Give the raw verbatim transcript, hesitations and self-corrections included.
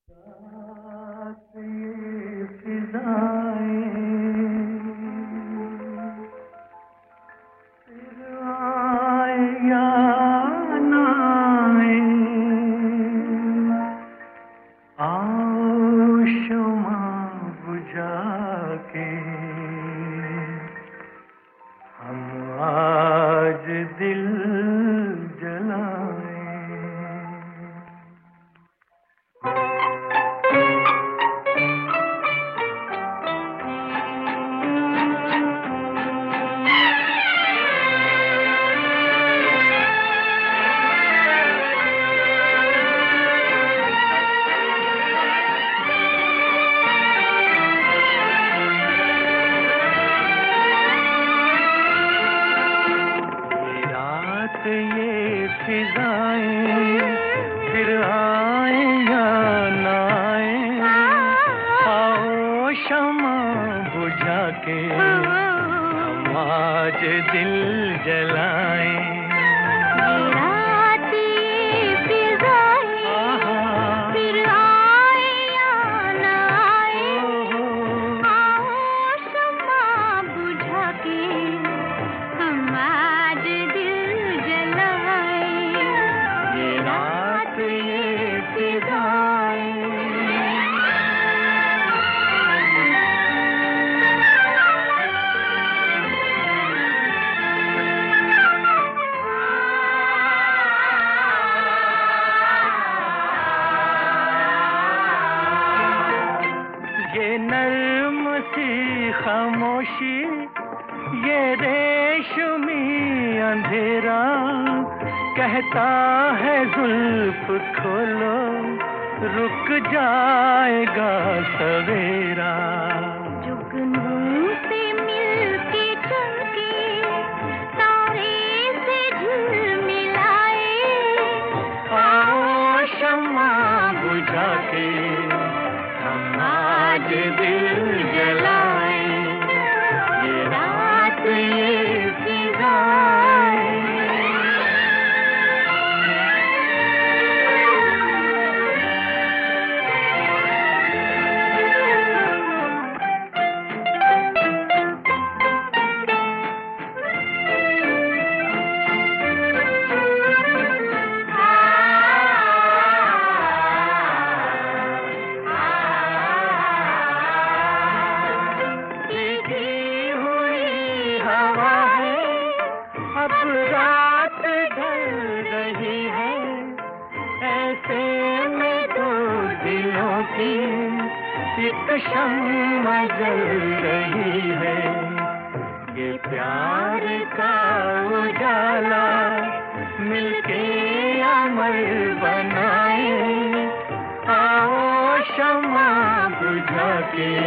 रात ये फिजाएं फिर आए या ना आए, आओ शमा बुझा के हम आज दिल जलाएं। ये फिजाएं फिर आए या ना आए, आओ शमा बुझा के हम आज दिल जलाएं। ये नर्म सी खामोशी, ये रेशमी अंधेरा कहता है जुल्फ खोलो, रुक जाएगा सवेरा। जुगनू से मिलके चमके तारे से झिलमिलाए, आओ शमा बुझा के हम आज दिल जलाएं। ये रात ये फिजाएं अब रात ढल रही है, ऐसे में दो दिलों की एक शम्मा जल रही है। ये प्यार का उजाला मिलके अमर बनाए, आओ शमा बुझा के